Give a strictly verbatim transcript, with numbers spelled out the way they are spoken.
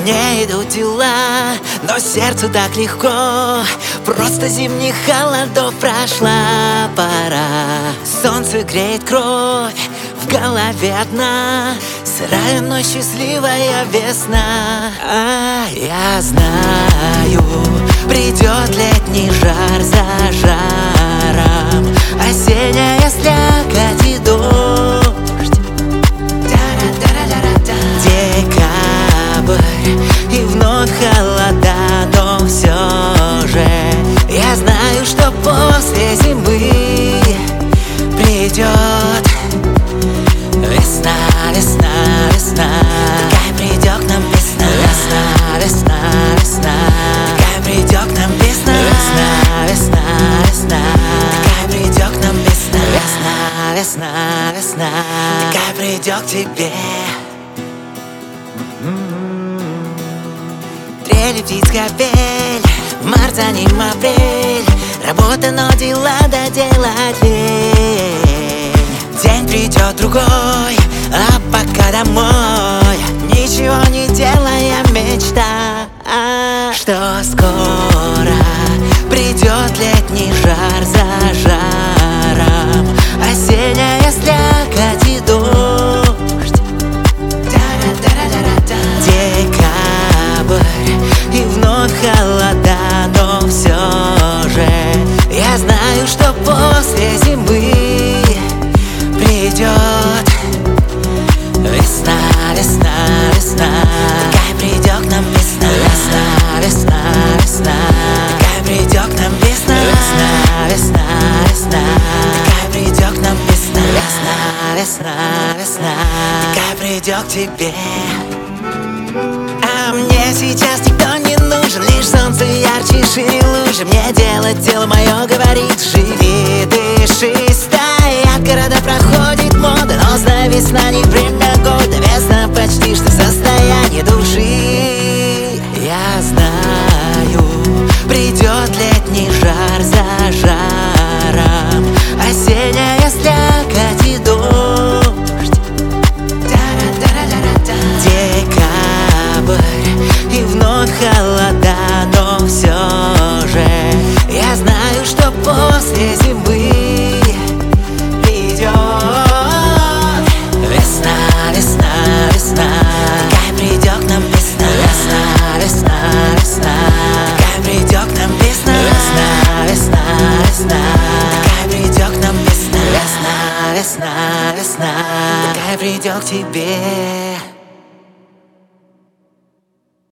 Не идут дела, но сердцу так легко. Просто зимних холодов прошла пора. Солнце греет кровь, в голове одна сырая, но счастливая весна. А я знаю, придет летний жар за жаром, осенняя слякоть и дождь. Декабрь и вновь холода, но все же я знаю, что после зимы придет весна, весна, весна. Такая придет к нам весна. Весна, весна, весна. Такая придет к нам весна. Весна, весна, весна. Такая придет к нам весна. Весна, весна, весна. Такая придет к тебе. Трели птиц капель, март за ним апрель. Работа, но дела доделать лень. День придет другой, а пока домой ничего не делая мечта, что скоро придет летний жар за жаром, осенняя слякоть и дождь. Декабрь и вновь холода, но все же я знаю, что после зимы придет весна, весна, весна. Такая придет к нам весна. Весна, весна, весна. Такая придет к нам весна. Весна, весна, весна. Такая придет к нам весна. Весна, весна, весна. Такая придет к тебе. А мне сейчас никто не нужен, лишь солнце ярче, шире лучше. Мне делать, тело мое говорит: живи, дыши, стай. От города проходит мода, но знай, весна не время года. Весна почти что состояние души. Я знаю, придет летний жар за жаром, осенняя слякоть и дождь. Декабрь и вновь холода, но все же я знаю, что после зимы придет весна, весна, весна. Такая придет к нам весна. Весна, весна, весна. Такая придет к нам весна. Весна, весна, весна. Такая придет к нам весна. Весна, весна, весна. Такая придет к тебе.